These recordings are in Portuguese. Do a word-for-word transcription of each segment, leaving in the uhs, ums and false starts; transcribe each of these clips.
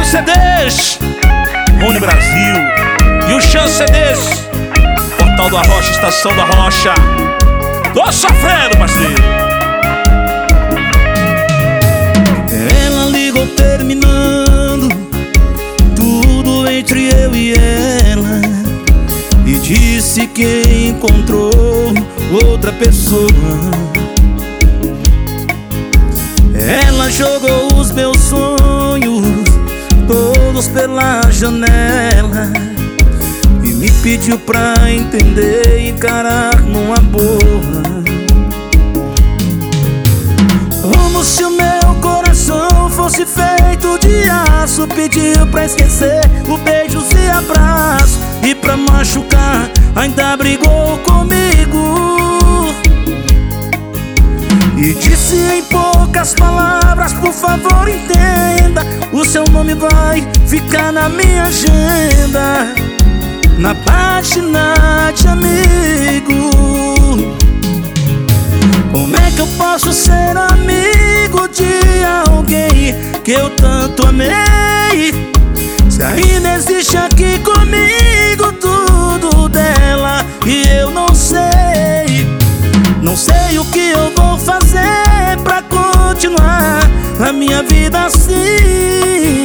C Ds, Rune Brasil e o Chan C Ds, Portal da Rocha, Estação da Rocha. Tô sofrendo, parceiro. Ela ligou terminando tudo entre eu e ela e disse que encontrou outra pessoa. Ela jogou os meus sonhos todos pela janela e me pediu pra entender e encarar numa boa. Como se o meu coração fosse feito de aço, pediu pra esquecer o beijos e abraço, e pra machucar ainda brigou comigo e disse em poucas palavras: por favor entenda, o seu nome vai ficar na minha agenda, na página de amigo. Como é que eu posso ser amigo de alguém que eu tanto amei, se ainda existe aqui comigo tudo dela e eu não sei? Não sei o que eu vou fazer pra continuar a minha vida assim,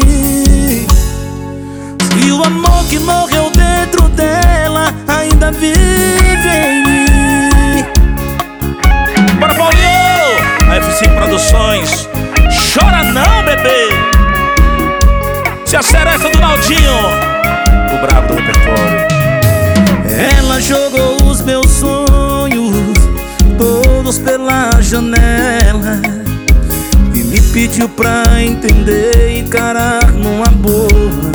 se o amor que morreu dentro dela ainda vive em mim. Bora, Paulinho! A F cinco Produções. Chora não, bebê! Se a seresta do Naldinho, o brabo do repertório. Ela jogou os meus sonhos todos pela janela e me pediu pra entender e encarar numa boa.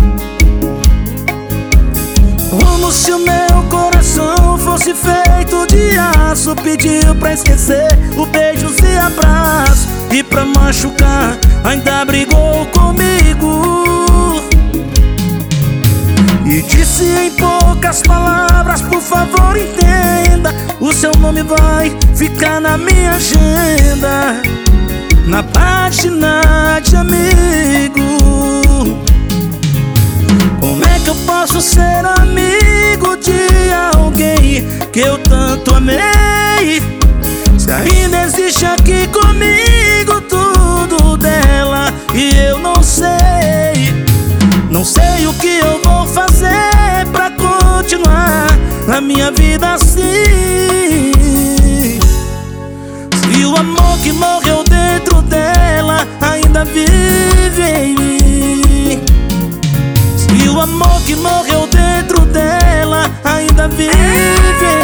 Como se o meu coração fosse feito de aço, pediu pra esquecer o beijos e abraço, e pra machucar ainda brigou comigo e disse em poucas palavras: por favor entenda, o seu nome vai ficar na minha agenda, na página de amigo. Como é que eu posso ser amigo de alguém que eu tanto amei, se ainda existe aqui comigo tudo dela e eu não sei? Não sei o que eu vou fazer pra continuar a minha vida assim, se o amor que morreu dentro dela ainda vive em mim, se o amor que morreu dentro dela ainda vive em mim.